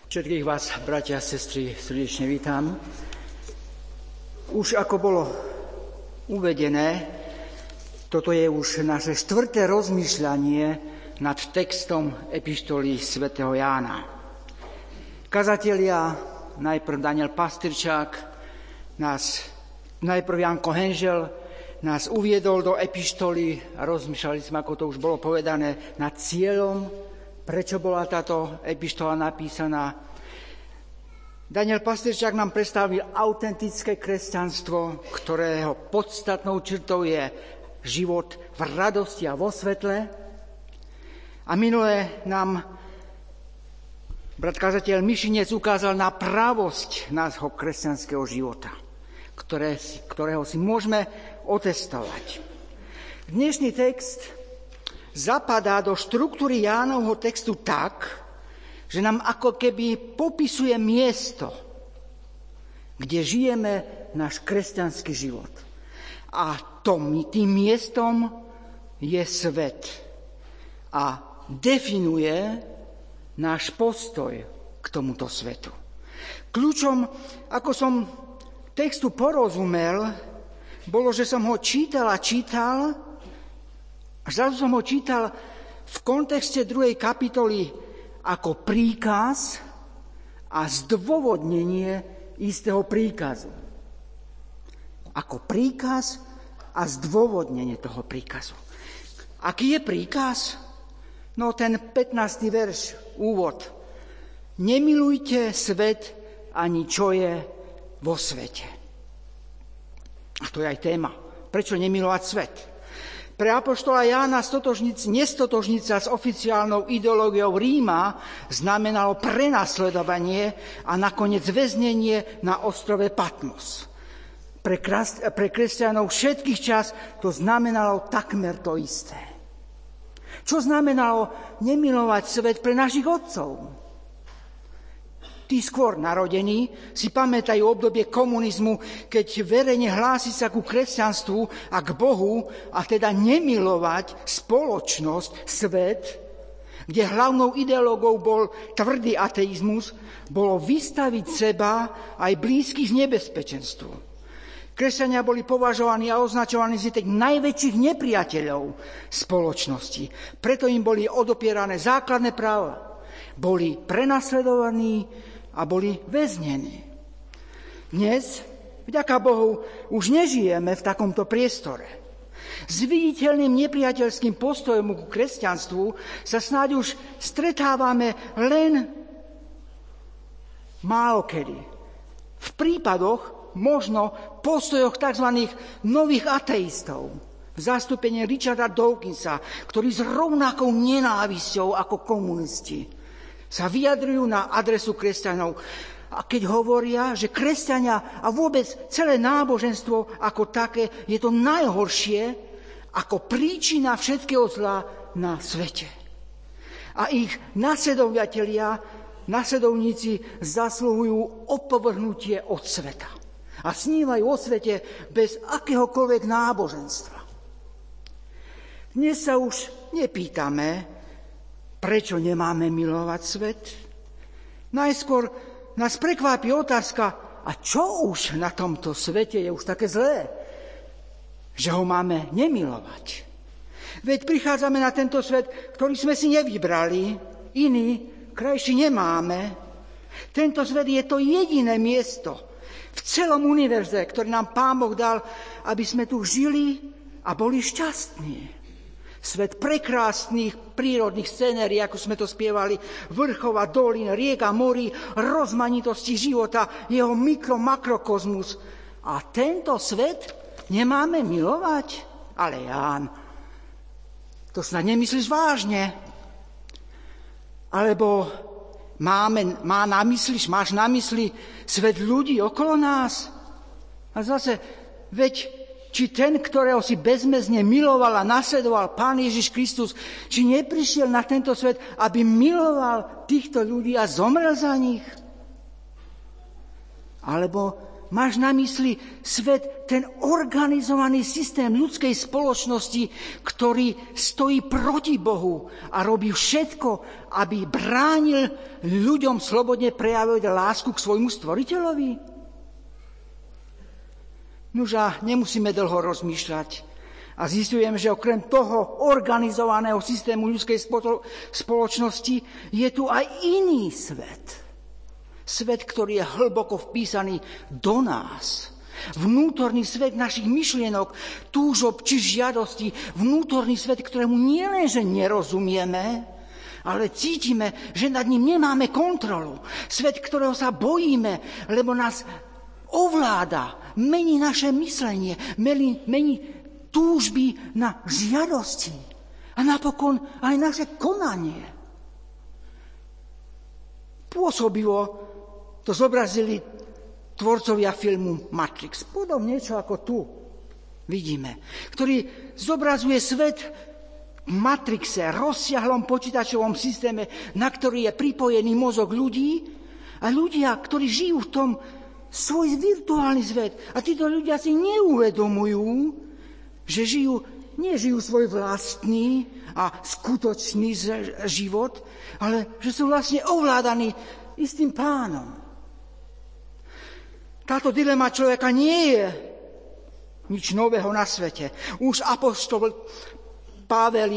Všetkých vás, bratia a sestry, srdečne vítam. Už ako bolo uvedené, toto je už naše 4. rozmýšľanie nad textom epištoly svätého Jána. Kazatelia, najprv Daniel Pastyrčák, najprv Janko Henžel, nás uviedol do epištoly a rozmýšľali sme, ako to už bolo povedané, nad cieľom, prečo bola táto epištola napísaná. Daniel Pastyrčák nám predstavil autentické kresťanstvo, ktorého podstatnou črtou je život v radosti a vo svetle. A minulé nám brat kazateľ Mišinec ukázal na pravosť nášho kresťanského života, ktorého si môžeme otestovať. Dnešný text zapadá do štruktúry Jánovho textu tak, že nám ako keby popisuje miesto, kde žijeme náš kresťanský život. A tým miestom je svet. A definuje náš postoj k tomuto svetu. Kľúčom, ako som textu porozumel, bolo, že som ho čítal a zrazu som ho čítal v kontexte 2. kapitoly ako príkaz a zdôvodnenie istého príkazu. Ako príkaz a zdôvodnenie toho príkazu. Aký je príkaz? No ten 15. verš, úvod. Nemilujte svet ani čo je vo svete. A to je aj téma. Prečo nemilovať svet? Pre apoštola Jána nestotožniť sa s oficiálnou ideológiou Ríma znamenalo prenasledovanie a nakoniec väznenie na ostrove Patmos. Pre kresťanov všetkých čas to znamenalo takmer to isté. Čo znamenalo nemilovať svet pre našich otcov? Tí skôr narodení si pamätajú obdobie komunizmu, keď verejne hlási sa ku kresťanstvu a k Bohu, a teda nemilovať spoločnosť, svet, kde hlavnou ideológou bol tvrdý ateizmus, bolo vystaviť seba aj blízkych nebezpečenstvu. Kresťania boli považovaní a označovaní za tých najväčších nepriateľov spoločnosti. Preto im boli odopierané základné práva. Boli prenasledovaní a boli väznení. Dnes, vďaka Bohu, už nežijeme v takomto priestore. S viditeľným nepriateľským postojom ku kresťanstvu sa snáď už stretávame len málokedy. V prípadoch, možno postojoch tzv. Nových ateistov, v zastúpení Richarda Dawkinsa, ktorí s rovnakou nenávisťou ako komunisti sa vyjadrujú na adresu kresťanov. A keď hovoria, že kresťania a vôbec celé náboženstvo ako také je to najhoršie ako príčina všetkého zla na svete. A ich nasledovníci zasluhujú opovrhnutie od sveta. A snívajú o svete bez akéhokoľvek náboženstva. Dnes sa už nepýtame, prečo nemáme milovať svet? Najskôr nás prekvápi otázka, a čo už na tomto svete je už také zlé, že ho máme nemilovať? Veď prichádzame na tento svet, ktorý sme si nevybrali, iný, krajší nemáme. Tento svet je to jediné miesto v celom univerze, ktoré nám Pán Boh dal, aby sme tu žili a boli šťastní. Svet prekrásnych prírodných scenérií, ako sme to spievali, vrchov a dolín, riek a morí, rozmanitosti života, jeho mikro-makrokozmus. A tento svet nemáme milovať? Ale Ján, to snad nemyslíš vážne? Alebo máš na mysli svet ľudí okolo nás? A zase, veď či ten, ktorého si bezmezne miloval a nasledoval Pán Ježiš Kristus, či neprišiel na tento svet, aby miloval týchto ľudí a zomrel za nich? Alebo máš na mysli svet, ten organizovaný systém ľudskej spoločnosti, ktorý stojí proti Bohu a robí všetko, aby bránil ľuďom slobodne prejavovať lásku k svojmu stvoriteľovi? Nuža, nemusíme dlho rozmýšľať. A zistujem, že okrem toho organizovaného systému ľudskej spoločnosti je tu aj iný svet. Svet, ktorý je hlboko vpísaný do nás. Vnútorný svet našich myšlienok, túžob či žiadostí. Vnútorný svet, ktorému nielenže nerozumieme, ale cítime, že nad ním nemáme kontrolu. Svet, ktorého sa bojíme, lebo nás ovláda, mení naše myslenie, mení túžby na žiadosti a napokon aj naše konanie. Pôsobivo to zobrazili tvorcovia filmu Matrix. Podobne niečo ako tu vidíme, ktorý zobrazuje svet v Matrixe, rozsiahlom počítačovom systéme, na ktorý je pripojený mozog ľudí a ľudia, ktorí žijú v tom svoj virtuálny svet. A títo ľudia si neuvedomujú, že nežijú svoj vlastný a skutočný život, ale že sú vlastne ovládaní istým pánom. Táto dilema človeka nie je nič nového na svete. Už apoštol Pavel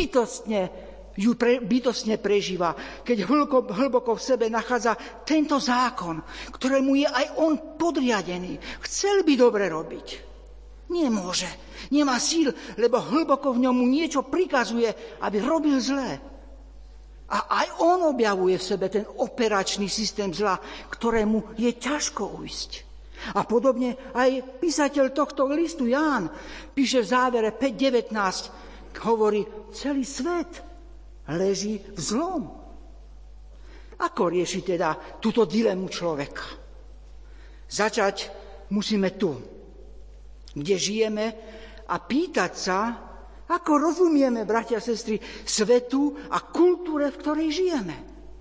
bytostne prežíva, keď hlboko v sebe nachádza tento zákon, ktorému je aj on podriadený. Chcel by dobre robiť. Nemôže. Nemá síl, lebo hlboko v ňom mu niečo prikazuje, aby robil zlé. A aj on objavuje v sebe ten operačný systém zla, ktorému je ťažko ujsť. A podobne aj písateľ tohto listu Ján píše v závere 5.19, hovorí, celý svet leží v zlom. Ako rieši teda túto dilemu človeka? Začať musíme tu, kde žijeme, a pýtať sa, ako rozumieme, bratia a sestry, svetu a kultúre, v ktorej žijeme.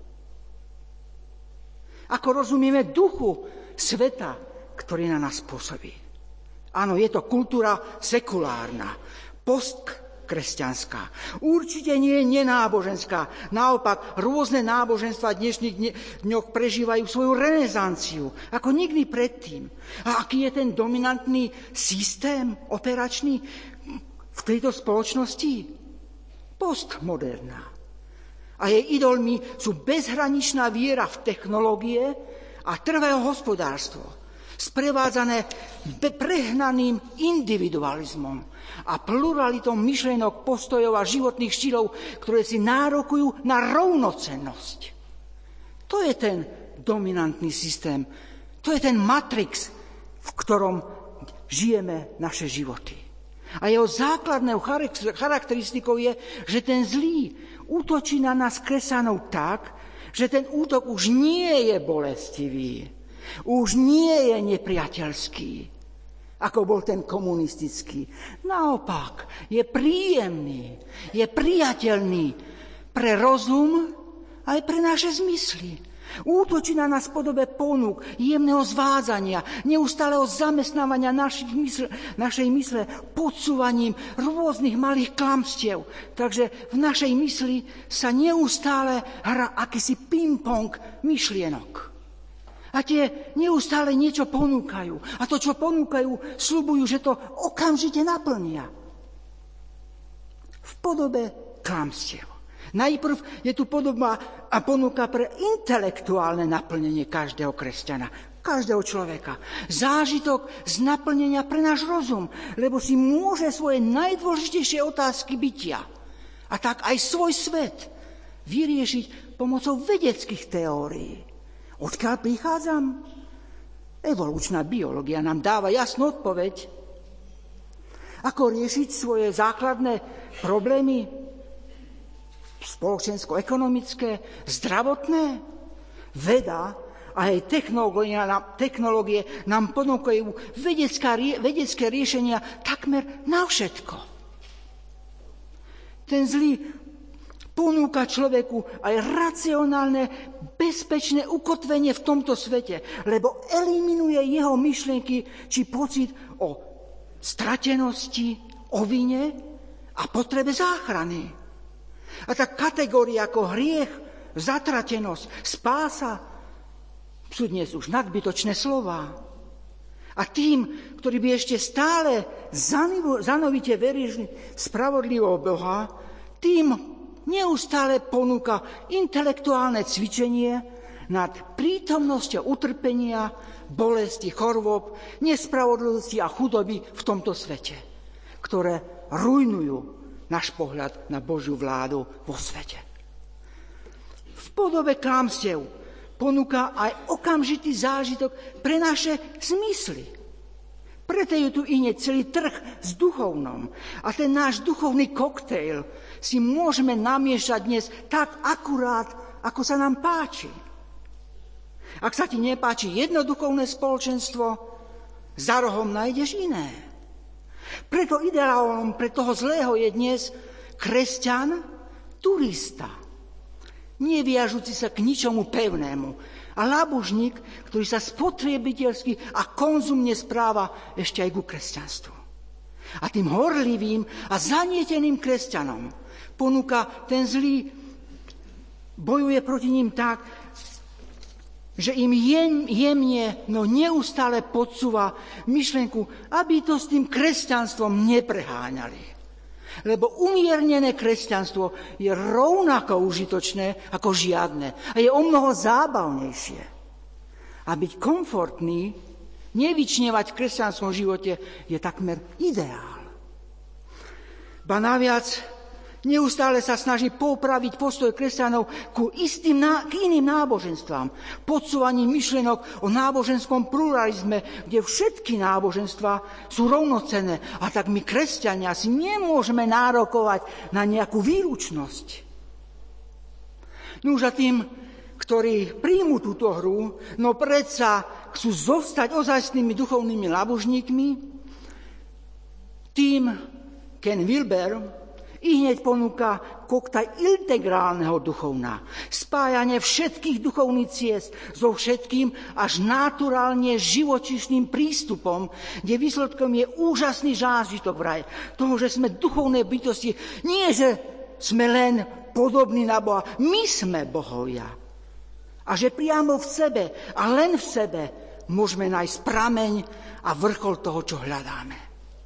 Ako rozumieme duchu sveta, ktorý na nás pôsobí. Áno, je to kultúra sekulárna, postkresťanská. Určite nie je nenáboženská. Naopak, rôzne náboženstva v dnešných dňoch prežívajú svoju renesanciu, ako nikdy predtým. A aký je ten dominantný systém operačný v tejto spoločnosti? Postmoderná. A jej idolmi sú bezhraničná viera v technológie a trhové hospodárstvo, sprevádzané prehnaným individualizmom a pluralitou myšlienok, postojov a životných štýlov, ktoré si nárokujú na rovnocennosť. To je ten dominantný systém. To je ten matrix, v ktorom žijeme naše životy. A jeho základnou charakteristikou je, že ten zlý útočí na nás kresťanov tak, že ten útok už nie je bolestivý, už nie je nepriateľský, ako bol ten komunistický. Naopak, je príjemný, je priateľný pre rozum aj pre naše zmysly. Útočí na nás v podobe ponúk, jemného zvádzania, neustáleho zamestnávania našej mysle podsúvaním rôznych malých klamstiev. Takže v našej mysli sa neustále hrá akýsi ping-pong myšlienok. A tie neustále niečo ponúkajú. A to, čo ponúkajú, sľubujú, že to okamžite naplnia. V podobe klamstiev. Najprv je tu podoba a ponuka pre intelektuálne naplnenie každého kresťana, každého človeka. Zážitok z naplnenia pre náš rozum, lebo si môže svoje najdôležitejšie otázky bytia a tak aj svoj svet vyriešiť pomocou vedeckých teórií. Odkiaľ prichádzam? Evolučná biológia nám dáva jasnú odpoveď. Ako riešiť svoje základné problémy? Spoločensko-ekonomické, zdravotné, veda a aj technológie nám ponúkajú vedecké riešenia takmer na všetko. Ten zlý Ponúka človeku aj racionálne, bezpečné ukotvenie v tomto svete, lebo eliminuje jeho myšlienky či pocit o stratenosti, o vine a potrebe záchrany. A tá kategória ako hriech, zatratenosť, spása sú dnes už nadbytočné slová. A tým, ktorí by ešte stále zanovite verili spravodlivého Boha, tým neustále ponúka intelektuálne cvičenie nad prítomnosťou utrpenia, bolesti, chorôb, nespravodlivosti a chudoby v tomto svete, ktoré rujnujú náš pohľad na Božiu vládu vo svete. V podobe klamstiev ponúka aj okamžitý zážitok pre naše zmysly. Preto je tu iné celý trh s duchovnom. A ten náš duchovný koktejl si môžeme namiešať dnes tak akurát, ako sa nám páči. Ak sa ti nepáči jedno duchovné spoločenstvo, za rohom nájdeš iné. Preto ideálom pre toho zlého je dnes kresťan, turista, neviažúci sa k ničomu pevnému. A labužník, ktorý sa spotrebiteľsky a konzumne správa ešte aj ku kresťanstvu. A tým horlivým a zanieteným kresťanom ponúka ten zlý, bojuje proti ním tak, že im jemne, no neustále podsúva myšlienku, aby to s tým kresťanstvom nepreháňali. Lebo umiernené kresťanstvo je rovnako užitočné ako žiadne a je omnoho zábavnejšie. A byť komfortný, nevyčnievať v kresťanskom živote je takmer ideál. Ba naviac, neustále sa snaží popraviť postoj kresťanov k iným náboženstvám, podsúvaním myšlienok o náboženskom pluralizme, kde všetky náboženstvá sú rovnocenné. A tak my, kresťania, si nemôžeme nárokovať na nejakú výlučnosť. Nuž a tým, ktorí príjmu túto hru, no predsa chcú zostať ozajstnými duchovnými labužníkmi, tým Ken Wilber i hneď ponúka koktaj integrálneho duchovna. Spájanie všetkých duchovných ciest so všetkým až naturálne živočíšnym prístupom, kde výsledkom je úžasný zážitok vraj toho, že sme duchovné bytosti. Nie, že sme len podobní na Boha. My sme bohovia. A že priamo v sebe a len v sebe môžeme nájsť prameň a vrchol toho, čo hľadáme.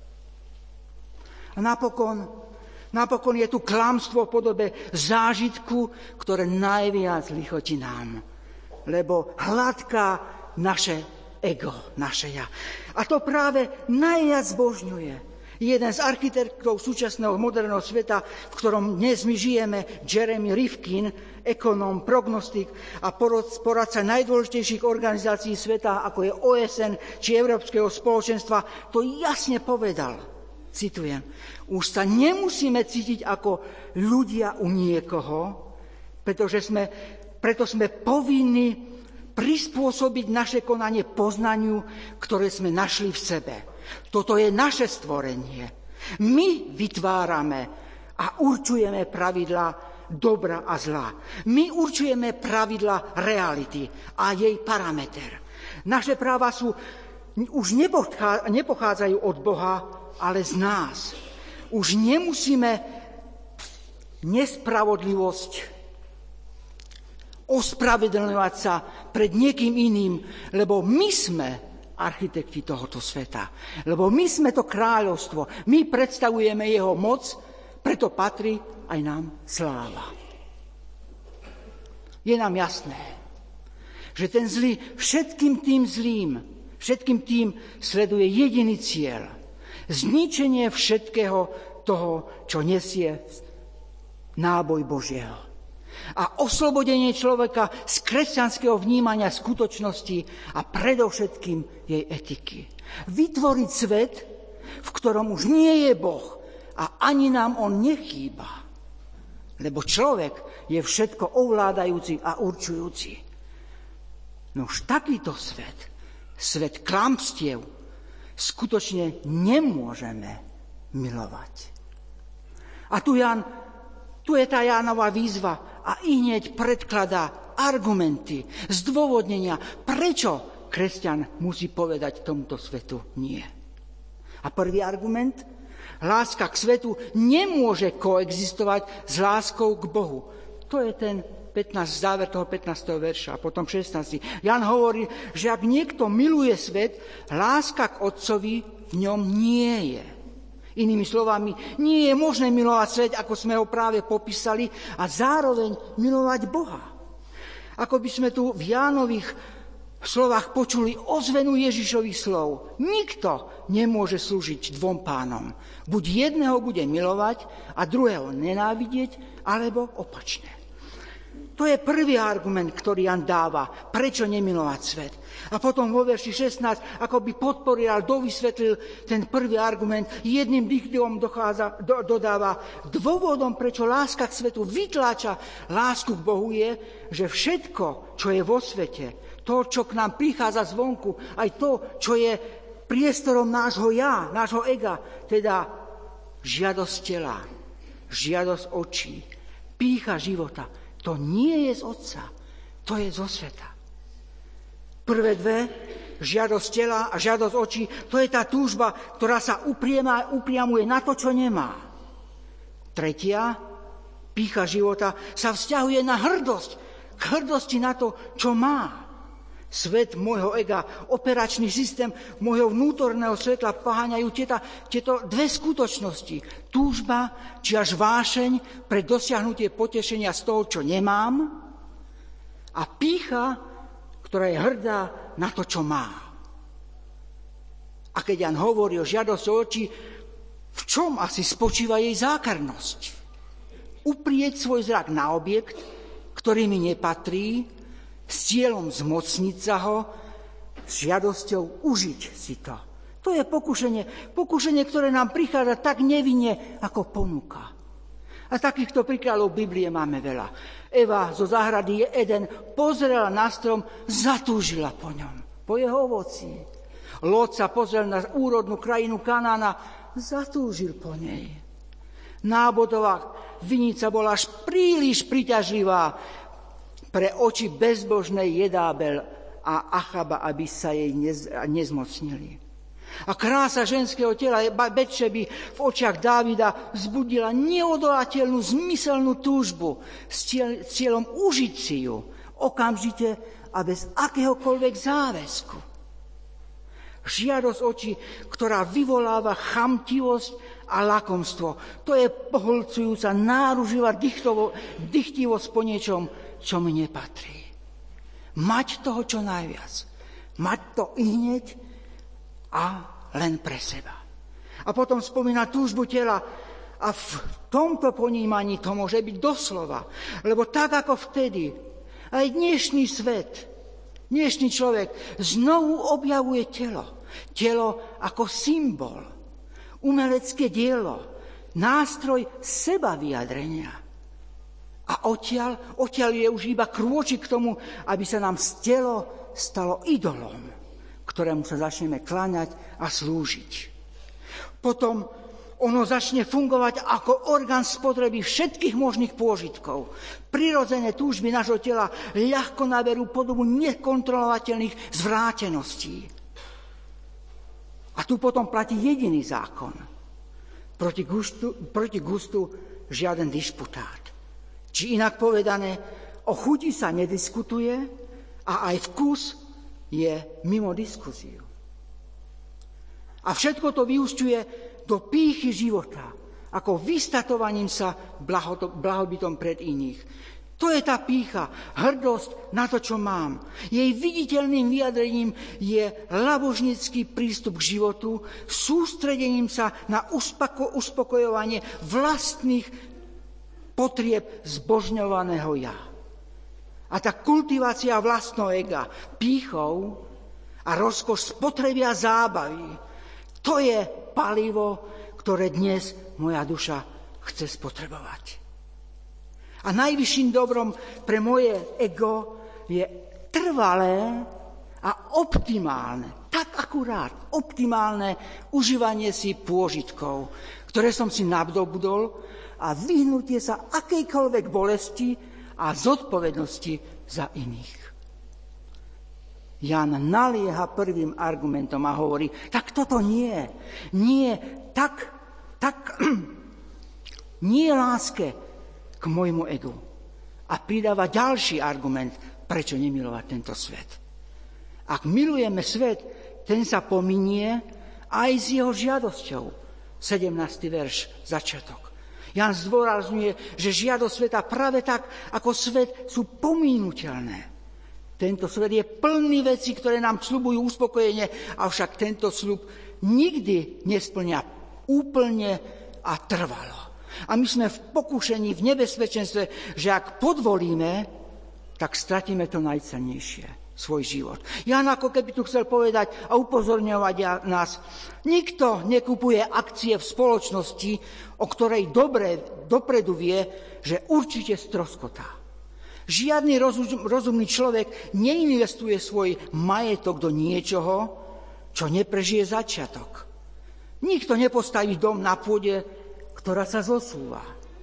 A napokon je tu klamstvo v podobe zážitku, ktoré najviac lichotí nám. Lebo hladká naše ego, naše ja. A to práve najviac zbožňuje. Jeden z architektov súčasného moderného sveta, v ktorom dnes my žijeme, Jeremy Rifkin, ekonóm, prognostik a poradca najdôležitejších organizácií sveta, ako je OSN či Európskeho spoločenstva, to jasne povedal. Citujem, už sa nemusíme cítiť ako ľudia u niekoho, preto sme povinní prispôsobiť naše konanie poznaniu, ktoré sme našli v sebe. Toto je naše stvorenie. My vytvárame a určujeme pravidlá dobra a zla. My určujeme pravidlá reality a jej parameter. Naše práva už nepochádzajú od Boha, ale z nás. Už nemusíme nespravodlivosť ospravedlňovať sa pred niekým iným, lebo my sme architekti tohoto sveta. Lebo my sme to kráľovstvo. My predstavujeme jeho moc, preto patrí aj nám sláva. Je nám jasné, že ten zlý všetkým tým sleduje jediný cieľ. Zničenie všetkého toho, čo nesie náboj Božieho. A oslobodenie človeka z kresťanského vnímania skutočnosti a predovšetkým jej etiky. Vytvoriť svet, v ktorom už nie je Boh a ani nám on nechýba. Lebo človek je všetko ovládajúci a určujúci. Nož takýto svet klamstiev, skutočne nemôžeme milovať. A tu Tu je tá Jánova výzva a hneď predkladá argumenty, zdôvodnenia, prečo kresťan musí povedať tomuto svetu nie. A prvý argument, láska k svetu nemôže koexistovať s láskou k Bohu. To je ten záver toho 15. verša a potom 16. Jan hovorí, že ak niekto miluje svet, láska k Otcovi v ňom nie je. Inými slovami, nie je možné milovať svet, ako sme ho práve popísali, a zároveň milovať Boha. Ako by sme tu v Jánových slovách počuli ozvenu Ježišových slov. Nikto nemôže slúžiť dvom pánom. Buď jedného bude milovať a druhého nenávidieť, alebo opačne. To je prvý argument, ktorý Jan dáva, prečo nemilovať svet. A potom vo verši 16, ako by podporil a dovysvetlil ten prvý argument, jedným dýchom dodáva, dôvodom, prečo láska k svetu vytláča lásku k Bohu je, že všetko, čo je vo svete, to, čo k nám prichádza zvonku, aj to, čo je priestorom nášho ja, nášho ega, teda žiadosť tela, žiadosť očí, pýcha života, to nie je z Otca, to je zo sveta. Prvé dve, žiadosť tela a žiadosť očí, to je tá túžba, ktorá sa upriamuje na to, čo nemá. Tretia, pýcha života, sa vzťahuje na hrdosť, k hrdosti na to, čo má. Svet môjho ega, operačný systém môjho vnútorného svetla poháňajú tieto dve skutočnosti. Túžba, či až vášeň pre dosiahnutie potešenia z toho, čo nemám, a pýcha, ktorá je hrdá na to, čo má. A keď Jan hovorí o žiadosti očí, v čom asi spočíva jej zákernosť? Uprieť svoj zrak na objekt, ktorý mi nepatrí, s cieľom zmocniť sa ho, s žiadosťou užiť si to. To je pokušenie, ktoré nám prichádza tak nevinne ako ponuka. A takýchto príkladov Biblie máme veľa. Eva zo záhrady Eden pozrela na strom, zatúžila po ňom, po jeho ovoci. Lót sa pozrel na úrodnú krajinu Kanána, zatúžil po nej. Nábotová vinica bola až príliš priťažlivá pre oči bezbožnej Jedábel a Achaba, aby sa jej nezmocnili. A krása ženského tela Betšeby v očiach Dávida vzbudila neodolateľnú zmyselnú túžbu s cieľom užiť si ju okamžite a bez akéhokoľvek záväzku. Žiadosť očí, ktorá vyvoláva chamtivosť a lakomstvo. To je pohlcujúca, náruživá dychtivosť po niečom, čo mi nepatrí. Mať toho čo najviac. Mať to ihneď a len pre seba. A potom spomína túžbu tela a v tomto ponímaní to môže byť doslova. Lebo tak ako vtedy, aj dnešný svet, dnešný človek znovu objavuje telo. Telo ako symbol, umelecké dielo, nástroj seba vyjadrenia. A odtiaľ je už iba krôčik k tomu, aby sa nám telo stalo idolom, ktorému sa začneme kláňať a slúžiť. Potom ono začne fungovať ako orgán spotreby všetkých možných pôžitkov. Prirodzené túžby nášho tela ľahko naberú podobu nekontrolovateľných zvráteností. A tu potom platí jediný zákon. Proti gustu žiaden disputát. Či inak povedané, o chuti sa nediskutuje a aj vkus je mimo diskuziu. A všetko to vyúsťuje do pýchy života, ako vystatovaním sa blahobytom pred iných. To je tá pýcha, hrdosť na to, čo mám. Jej viditeľným vyjadrením je labožnícky prístup k životu, sústredením sa na uspokojovanie vlastných potrieb zbožňovaného ja. A tá kultivácia vlastného ega, pýchou a rozkoš spotreby a zábavy, to je palivo, ktoré dnes moja duša chce spotrebovať. A najvyšším dobrom pre moje ego je trvalé a optimálne, tak akurát optimálne užívanie si pôžitkov, ktoré som si nadobudol, a vyhnutie sa akejkoľvek bolesti a zodpovednosti za iných. Ján nalieha prvým argumentom a hovorí, tak toto nie, nie láske k môjmu egu. A pridáva ďalší argument, prečo nemilovať tento svet. Ak milujeme svet, ten sa pominie aj s jeho žiadosťou. 17. verš, začiatok. Ján zdôrazňuje, že žiadosť sveta práve tak, ako svet, sú pomínuteľné. Tento svet je plný vecí, ktoré nám sľubujú uspokojenie, avšak tento sľub nikdy nesplňa úplne a trvalo. A my sme v pokušení, v nebezpečenstve, že ak podvolíme, tak stratíme to najcennejšie, svoj život. Ján ako keby tu chcel povedať a upozorňovať nás, nikto nekupuje akcie v spoločnosti, o ktorej dopredu vie, že určite stroskotá. Žiadny rozumný človek neinvestuje svoj majetok do niečoho, čo neprežije začiatok. Nikto nepostaví dom na pôde, ktorá sa zosúva.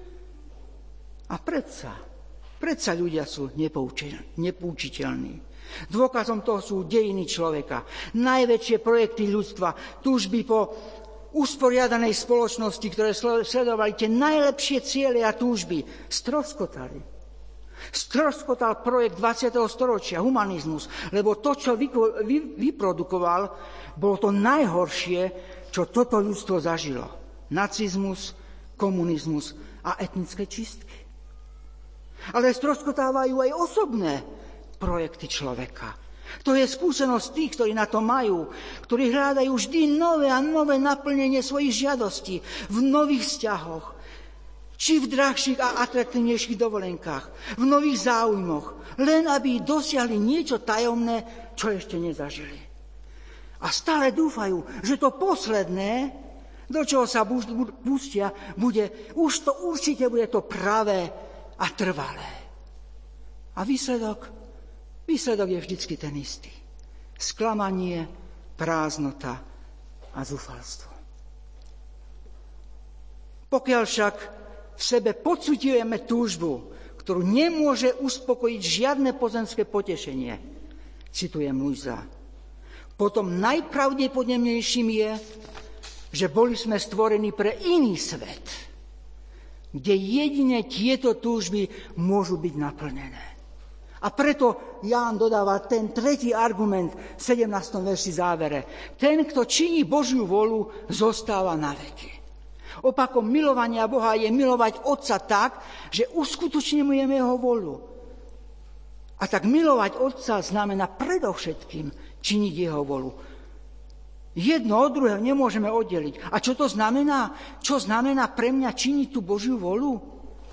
A predsa ľudia sú nepoučiteľní. Dôkazom toho sú dejiny človeka. Najväčšie projekty ľudstva, túžby po usporiadanej spoločnosti, ktoré sledovali tie najlepšie ciele a túžby, stroskotali. Stroskotal projekt 20. storočia, humanizmus, lebo to, čo vyprodukoval, bolo to najhoršie, čo toto ľudstvo zažilo. Nacizmus, komunizmus a etnické čistky. Ale stroskotávajú aj osobné projekty človeka. To je skúsenosť tých, ktorí na to majú, ktorí hľadajú vždy nové a nové naplnenie svojich žiadostí v nových vzťahoch, či v drahších a atraktívnejších dovolenkách, v nových záujmoch, len aby dosiahli niečo tajomné, čo ešte nezažili. A stále dúfajú, že to posledné, do čoho sa pustia, určite bude to pravé a trvalé. A výsledok je vždycky ten istý. Sklamanie, prázdnota a zúfalstvo. Pokiaľ však v sebe pociťujeme túžbu, ktorú nemôže uspokojiť žiadne pozemské potešenie, citujem Luisa, potom najpravdepodobnejším je, že boli sme stvorení pre iný svet, kde jedine tieto túžby môžu byť naplnené. A preto Ján dodáva ten tretí argument v 17. verši závere. Ten, kto činí Božiu vôľu, zostáva na veky. Opakom milovania Boha je milovať Otca tak, že uskutočňujeme jeho vôľu. A tak milovať Otca znamená predovšetkým činiť jeho vôľu. Jedno od druhého nemôžeme oddeliť. A čo to znamená? Čo znamená pre mňa činiť tú Božiu vôľu?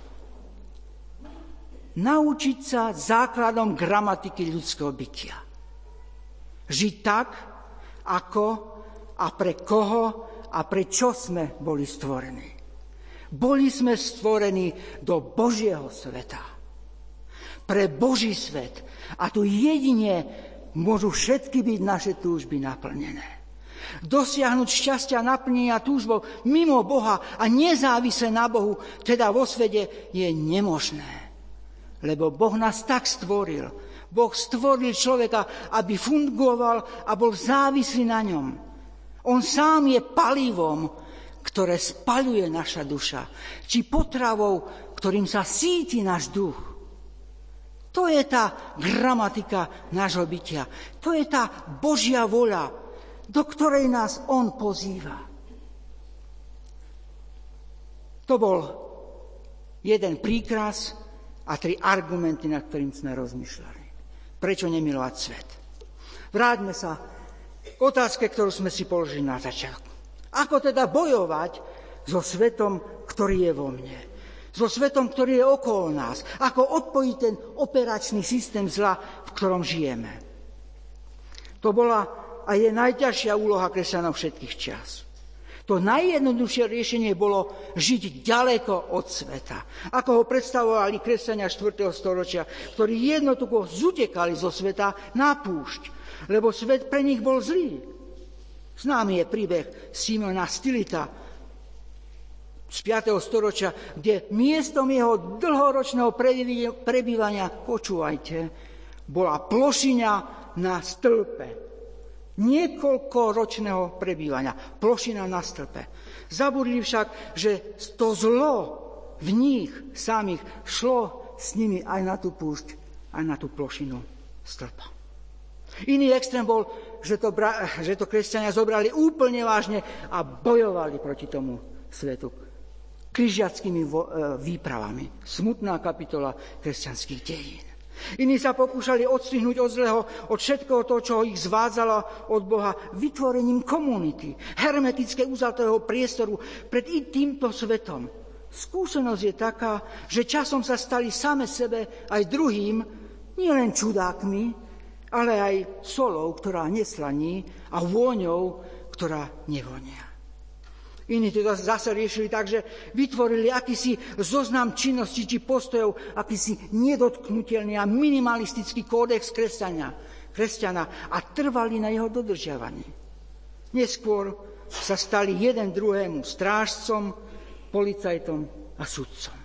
Naučiť sa základom gramatiky ľudského bytia. Žiť tak, ako a pre koho a pre čo sme boli stvorení. Boli sme stvorení do Božieho sveta. Pre Boží svet. A tu jedine môžu všetky byť naše túžby naplnené. Dosiahnuť šťastia a naplnenia túžbou mimo Boha a nezávisle na Bohu, teda vo svete, je nemožné. Lebo Boh nás tak stvoril. Boh stvoril človeka, aby fungoval a bol závislý na ňom. On sám je palivom, ktoré spaľuje naša duša. Či potravou, ktorým sa síti náš duch. To je tá gramatika nášho bytia. To je tá Božia voľa, do ktorej nás on pozýva. To bol jeden príkaz a 3 argumenty, nad ktorým sme rozmýšľali. Prečo nemilovať svet? Vráťme sa k otázke, ktorú sme si položili na začiatku. Ako teda bojovať so svetom, ktorý je vo mne? So svetom, ktorý je okolo nás? Ako odpojiť ten operačný systém zla, v ktorom žijeme? To bola a je najťažšia úloha kresťanov všetkých čas. To najjednoduchšie riešenie bolo žiť ďaleko od sveta. Ako ho predstavovali kresťania 4. storočia, ktorí jednoducho zutekali zo sveta na púšť, lebo svet pre nich bol zlý. Známy je príbeh Simona Stylita, z 5. storočia, kde miestom jeho dlhoročného prebývania, počúvajte, bola plošina na stĺpe. Niekoľkoročného prebývania. Plošina na stĺpe. Zabudli však, že to zlo v nich samých šlo s nimi aj na tú púšť, aj na tú plošinu stĺpa. Iný extrém bol, že to kresťania zobrali úplne vážne a bojovali proti tomu svetu križiackými výpravami. Smutná kapitola kresťanských dejín. Iní sa pokúšali odstrihnúť od zlého, od všetkého toho, čo ich zvádzalo od Boha, vytvorením komunity, hermetické uzatého priestoru pred týmto svetom. Skúsenosť je taká, že časom sa stali same sebe aj druhým, nielen čudákmi, ale aj solou, ktorá neslaní, a vôňou, ktorá nevonia. Iní to zase riešili tak, že vytvorili akýsi zoznam činností či postojov, akýsi nedotknutelný a minimalistický kódex kresťana a trvali na jeho dodržiavaní. Neskôr sa stali jeden druhému strážcom, policajtom a sudcom.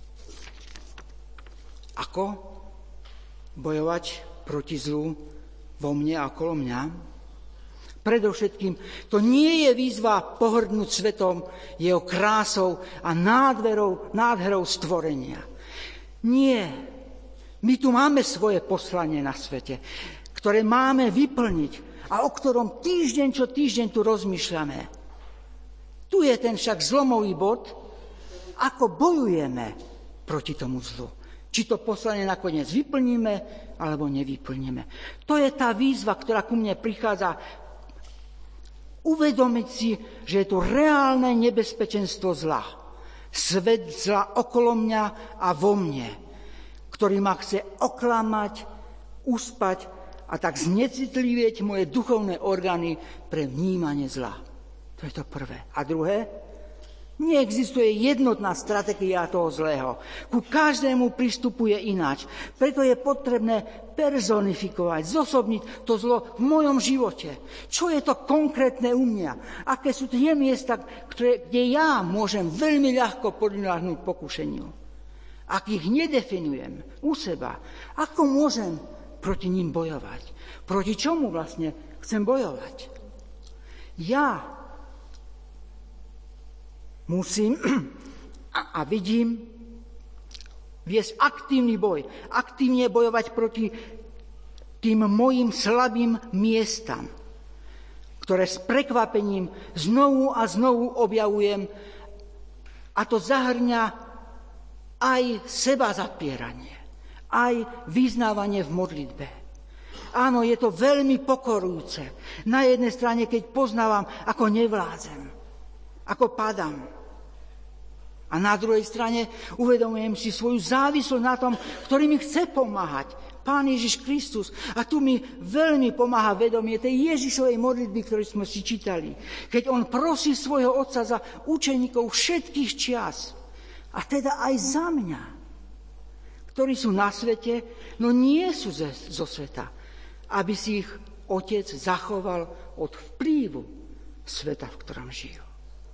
Ako bojovať proti zlu vo mne a okolo mňa? Predovšetkým, to nie je výzva pohrdnúť svetom, jeho krásou a nádherou stvorenia. Nie. My tu máme svoje poslanie na svete, ktoré máme vyplniť a o ktorom týždeň čo týždeň tu rozmýšľame. Tu je ten však zlomový bod, ako bojujeme proti tomu zlu. Či to poslanie nakoniec vyplníme, alebo nevyplníme. To je tá výzva, ktorá ku mne prichádza. Uvedomiť si, že je to reálne nebezpečenstvo zla. Svet zla okolo mňa a vo mne, ktorý ma chce oklamať, uspať a tak znecitlivieť moje duchovné orgány pre vnímanie zla. To je to prvé. A druhé, neexistuje jednotná stratégia toho zlého. Ku každému pristupuje ináč. Preto je potrebné personifikovať, zosobniť to zlo v mojom živote. Čo je to konkrétne u mňa? Aké sú tie miesta, kde ja môžem veľmi ľahko podľahnúť pokušeniu? Ak ich nedefinujem u seba, ako môžem proti ním bojovať? Proti čomu vlastne chcem bojovať? Ja musím a vidím viesť aktívny boj, aktívne bojovať proti tým mojim slabým miestam, ktoré s prekvapením znovu a znovu objavujem, a to zahrňa aj seba zapieranie, aj vyznávanie v modlitbe. Áno, je to veľmi pokorujúce. Na jednej strane, keď poznávam, ako nevládzem, ako padám. A na druhej strane uvedomujem si svoju závislosť na tom, ktorý mi chce pomáhať. Pán Ježiš Kristus. A tu mi veľmi pomáha vedomie tej Ježišovej modlitby, ktorú sme si čítali. Keď on prosí svojho Otca za učeníkov všetkých čias. A teda aj za mňa, ktorí sú na svete, no nie sú zo sveta. Aby si ich Otec zachoval od vplyvu sveta, v ktorom žijú.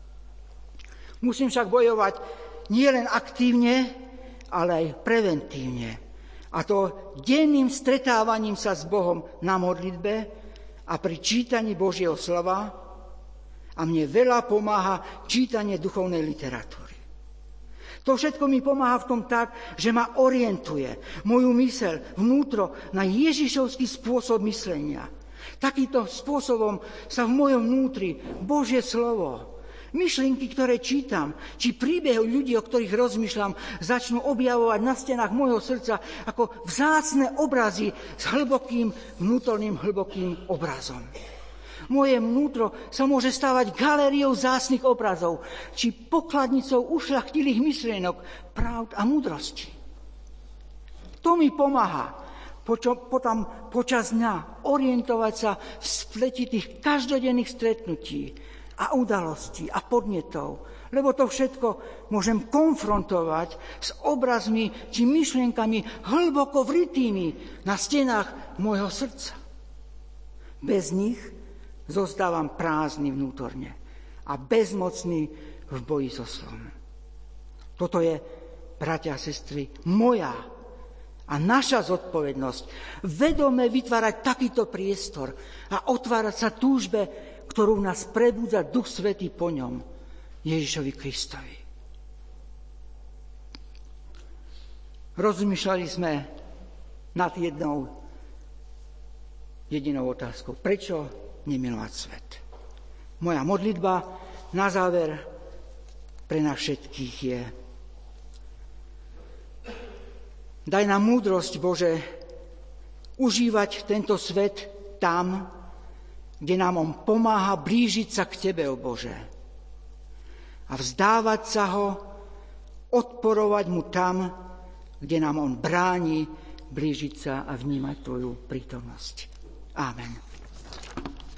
Musím však bojovať nielen aktívne, ale aj preventívne. A to denným stretávaním sa s Bohom na modlitbe a pri čítaní Božieho slova. A mne veľa pomáha čítanie duchovnej literatúry. To všetko mi pomáha v tom tak, že ma orientuje moju myseľ vnútro na Ježišovský spôsob myslenia. Takýmto spôsobom sa v mojom vnútri Božie slovo, myšlienky, ktoré čítam, či príbehy ľudí, o ktorých rozmýšľam, začnú objavovať na stenách môjho srdca ako vzácne obrazy s vnútorným hlbokým obrazom. Moje vnútro sa môže stávať galériou vzácnych obrazov, či pokladnicou ušľachtilých myšlienok, pravd a múdrosti. To mi pomáha potom počas dňa orientovať sa v spleti tých každodenných stretnutí a udalostí a podnetov, lebo to všetko môžem konfrontovať s obrazmi či myšlienkami hlboko vrytými na stenách môjho srdca. Bez nich zostávam prázdny vnútorne a bezmocný v boji so zlom. Toto je, bratia a sestry, moja a naša zodpovednosť. Vedome vytvárať takýto priestor a otvárať sa túžbe, ktorú nás prebudza Duch Svätý po ňom, Ježišovi Kristovi. Rozmýšľali sme nad jednou jedinou otázkou. Prečo nemilovať svet? Moja modlitba na záver pre nás všetkých je: daj nám múdrosť, Bože, užívať tento svet tam, kde nám on pomáha blížiť sa k Tebe, o Bože. A vzdávať sa ho, odporovať mu tam, kde nám on bráni blížiť sa a vnímať Tvoju prítomnosť. Amen.